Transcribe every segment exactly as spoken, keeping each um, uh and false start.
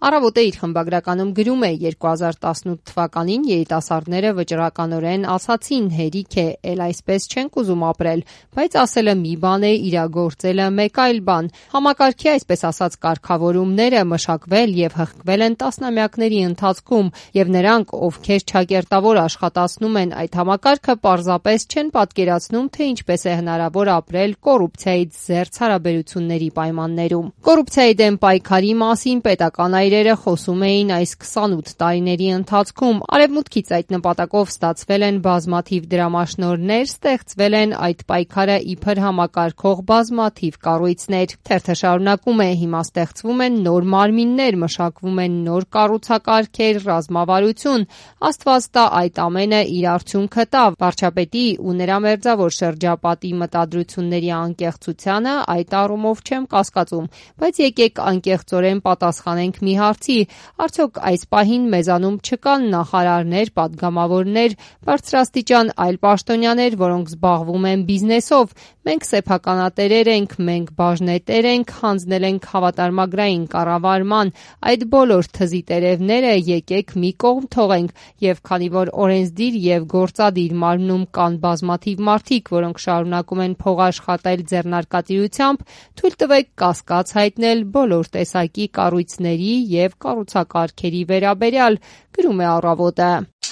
Առավոտը իր խմբագրականում գրում է. երկու հազար տասնութ թվականին երիտասարդները վճռականորեն ասացին հերիք է, էլ այսպես չենք ուզում ապրել, բայց ասելը մի բան է, իրագործելը մեկ այլ բան։ Համակարգի այսպես ասած կարգավորումները մշակվել եւ հղկվել են տասնամյակների ընթացքում, եւ նրանք, ովքեր չակերտավոր աշխատացնում են այդ համակարգը, պարզապես չեն պատկերացնում, թե ինչպես է հնարավոր ապրել կոռուպցիայից զերծ հարաբերությունների պայմաններում։ Կոռուպցիայի դեմ պայքարի մասին պետական այրերը խոսում էին այս քսանութ տարիների ընթացքում։ Արևմուտքից այդ նպատակով ստացվել են բազմաթիվ դրամաշնորհներ, ստեղծվել են այդ պայքարը իբր համակարգող բազմաթիվ կառույցներ։ Թերթը շարունակում է. հիմա ստեղծվում են նոր մարմիններ, մշակվում են նոր կառուցակարգեր, ռազմավարություն։ Աստված տա այդ ամենը իր արդյունքը տա։ Վարչապետի ու նրա մերձավոր շրջապատի մտադրությունների անկեղծությանը այդ առումով չեմ կասկածում, բայց եկեք անկեղծորեն պատասխանենք մի հարցի. արդյոք այս պահին մեզանում չկան նախարարներ, պատգամավորներ, բարձրաստիճան այլ պաշտոնյաներ, որոնք զբաղվում են բիզնեսով։ Մենք սեփականատերեր ենք, մենք բաժնետեր ենք, հանձնել ենք հավատարմագրային կառավարման։ Այդ բոլոր թզի տերևները եկեք մի կողմ թողենք, եւ քանի որ օրենսդիր եւ գործադիր մարմնում կան բազմաթիվ մարդիկ, որոնք շարունակում են փող աշխատել ձեռնարկատիրությամբ, թույլ տվեք կասկած հայտնել բոլոր տեսակի կառույցների եւ կառուցակարգերի վերաբերյալ, գրում է Առավոտը։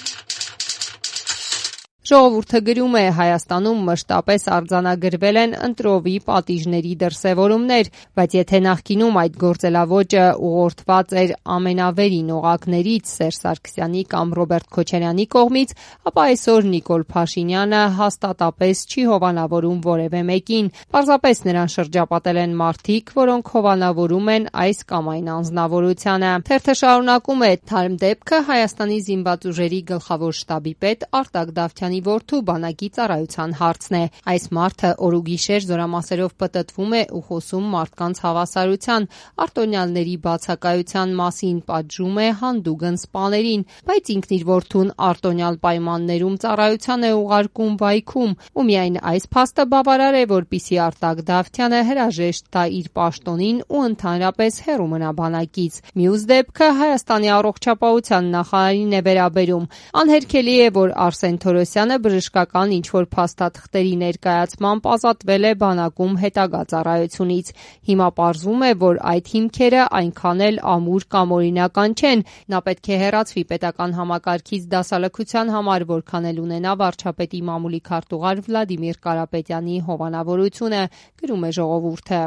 Ժողովուրդը գրում է. Հայաստանում մշտապես արձանագրվել են ընտրովի պատիժների դրսևորումներ, բայց եթե նախկինում այդ գործելավոճը ուղղորդված էր ամենավերին օղակներից Սերժ Սարգսյանի կամ Ռոբերտ Քոչարյանի կողմից, ապա այսօր Նիկոլ Փաշինյանը հաստատապես չի հովանավորում որևէ մեկին։ Պարզապես նրան շրջապատել են մարդիկ, որոնք հովանավորում են այս կամ այն անձնավորությանը։ Թերթը շարունակում է. թարմ դեպքը Հայաստանի զինված ուժերի գլխավոր շտաբի պետ Արտակ Դավթյանի որդու բանակի ծառայության հարցն է։ Այս մարդը օրուգիշեր զորամասերով պտտվում է ու խոսում մարդկանց հավասարության, արտոնյալների բացակայության մասին, պատժում է հանդուգն սպաներին, բայց ինքն իր որդուն արտոնյալ պայմաններում ծառայության է ուղարկում վայքում, ու միայն այս փաստը բավարար է, որպեսզի Արտակ Դավթյանը հրաժեշտ տա իր պաշտոնին ու ընդհանրապես հեռու մնա բանակից։ Մյուս դեպքը Հայաստանի առողջապահության նախարարին է վերաբերում։ Անհերքելի է, որ Արսեն Թորոսյանը բժշկական ինչ-որ փաստաթղթերի ներկայացմամբ ազատվել է բանակում հետագա ծառայությունից։ Հիմա պարզվում է, որ այդ հիմքերը այնքան էլ ամուր կամ օրինական չեն։ Նա պետք է հեռացվի պետական համակարգից դասալքության համար, որքան էլ ունենա վարչապետի մամուլի քարտուղար Վլադիմիր Կարապետյանի հովանավորությունը, գրում է Ժողովուրդը։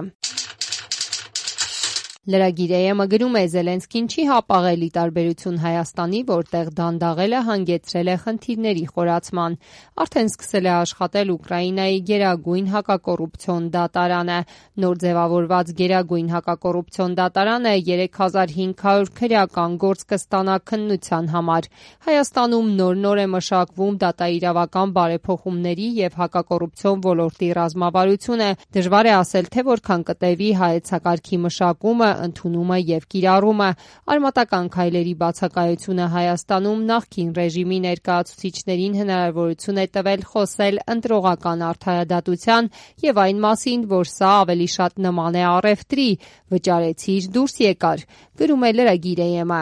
Լրագիր.am-ը գրում է. Զելենսկին չի հապաղել ի տարբերություն Հայաստանի, որտեղ դանդաղելը հանգեցրել է խնդիրների խորացման։ Արդեն սկսել է աշխատել Ուկրաինայի գերագույն հակակոռուպցիոն դատարանը։ Նոր ձևավորված գերագույն հակակոռուպցիոն դատարանը երեք հազար հինգ հարյուր քրեական գործ կստանա քննության համար։ Հայաստանում նոր-նոր է մշակվում դատաիրավական բարեփոխումների եւ հակակոռուպցիոն ոլորտի ռազմավարությունը։ Դժվար է ասել, թե որքան կտևի հայեցակարգի մշակումը, ընդունումը եւ կիրառումը։ Արմատական քայլերի բացակայությունը Հայաստանում նախկին ռեժիմի ներկայացուցիչներին հնարավորություն է տվել խոսել ընտրողական արդարադատության եւ այն մասին, որ սա ավելի շատ նման է առևտրի՝ վճարեցիր, դուրս եկար, գրում է Լրագիր.am-ը։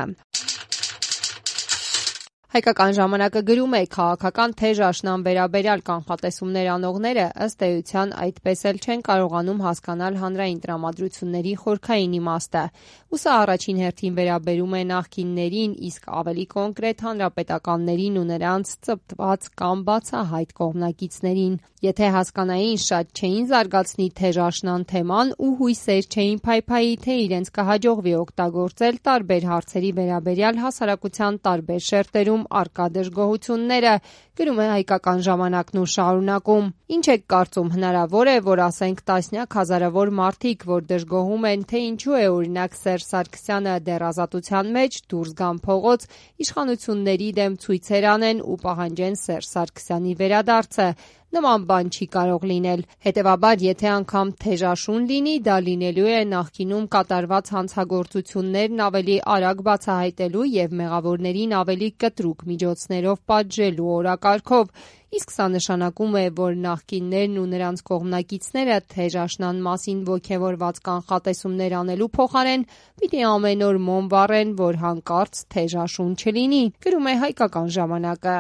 Հայկական ժամանակը գրում է. քաղաքական թեժ աշնան վերաբերյալ կանխատեսումներ անողները ըստ էության այդպես էլ չեն կարողանում հասկանալ հանրային տրամադրությունների խորքային իմաստը։ Ու սա առաջին հերթին վերաբերում է նախկիններին, իսկ ավելի կոնկրետ հանրապետականներին ու նրանց ծպտված կամ բացահայտ կողմնակիցներին։ Եթե հասկանային, շատ չէին զարգացնի թեժ աշնան թեման ու հույսեր չէին փայփայի, թե իրենց կհաջողվի օգտագործել տարբեր հարցերի վերաբերյալ հասարակության տարբեր շերտերում առկա դժգոհությունները, գրում է Հայկական ժամանակն ու շարունակում. Ինչ եք կարծում, հնարավոր է, որ ասենք տասնյակ հազարավոր մարդիկ, որ դժգոհում են, թե ինչու է օրինակ Սերժ Սարգսյանը դեռ ազատության մեջ, դուրս գան փողոց, իշխանությունների դեմ ցույցեր անեն ու պահանջեն Սերժ Սարգսյանի վերադարձը։ նման բան չի կարող լինել։ Հետևաբար, եթե անգամ թեժաշուն լինի, դա լինելու է նախկինում կատարված հանցագործություններն ավելի արագ բացահայտելու և մեղավորներին ավելի կտրուկ միջոցներով պատժելու օրակարգով, իսկ սա նշանակում է, որ նախկիններն ու նրանց կողմնակիցները թեժ աշնան մասին ոգևորված կանխատեսումներ անելու փոխարեն պիտի ամեն օր մոմ վառեն, որ հանկարծ թեժ աշուն չլինի, գրում է «Հայկական ժամանակը»։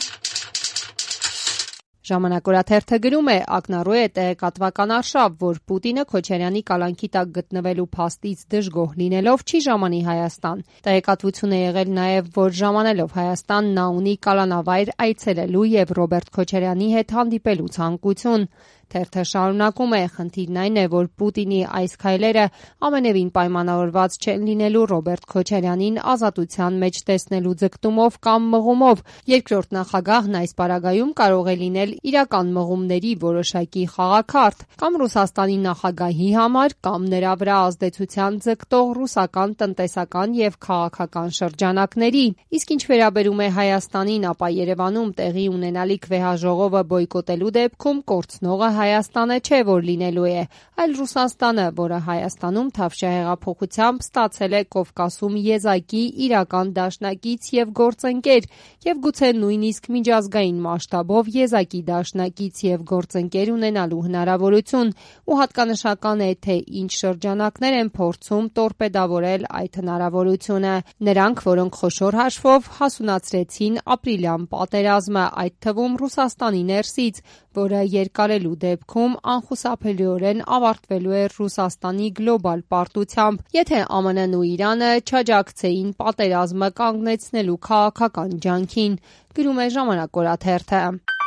Ժամանակ օրաթերթը գրում է. ակնառու է տեղեկատվական արշավ, որ Պուտինը Քոչարյանի կալանքի տակ գտնվելու փաստից դժգոհ լինելով չի ժամանի Հայաստան։ Տեղեկատվություն է եղել նաև, որ ժամանելով Հայաստան նա ունի կալանավայր այցելելու և Ռոբերտ Քոչարյանի հետ հանդիպելու ցանկություն։ Թերթը շարունակում է. խնդիրն այն է, որ Պուտինի այս քայլերը ամենևին պայմանավորված չեն լինելու Ռոբերտ Քոչարյանին ազատության մեջ տեսնելու ձգտումով կամ մղումով։ Երկրորդ նախագահն այս պարագայում կարող է լինել իրական մղումների որոշակի խաղաքարդ կամ Ռուսաստանի նախագահի համար, կամ նրա վրա ազդեցության ձգտող ռուսական տնտեսական և քաղաքական շրջանակների։ Իսկ ինչ վերաբերում է Հայաստանին, ապա Երևանում տեղի ունենալիք վեհաժողովը բոյկոտելու դեպքում կորցնողը Հայաստանը չէ, որ լինելու է, այլ Ռուսաստանը, որը Հայաստանում թավշյա ստացել է Կովկասում եզակի իրական դաշնակից և գործընկեր, և գուցե նույնիսկ միջազգային մասշտաբով եզակի դաշնակից և գործընկեր ունենալու հնարավորություն, ու հատկանշական է, թե ինչ շրջանակներ են փորձում տորպեդավորել այդ հնարավորությունը։ Նրանք, որոնք խոշոր հաշվով հասունացրեցին ապրիլյան պատերազմը, այդ թվում Ռուսաստանի ներսից, որը երկարելու դեպքում անխուսափելիորեն ավարտվելու էր Ռուսաստանի գլոբալ պարտությամբ, եթե ԱՄՆ-ն ու Իրանը չաջակցեին պատերազմը կանգնեցնելու քաղաքական ջանքին, գրում է «Ժամանակ» օրաթերթը։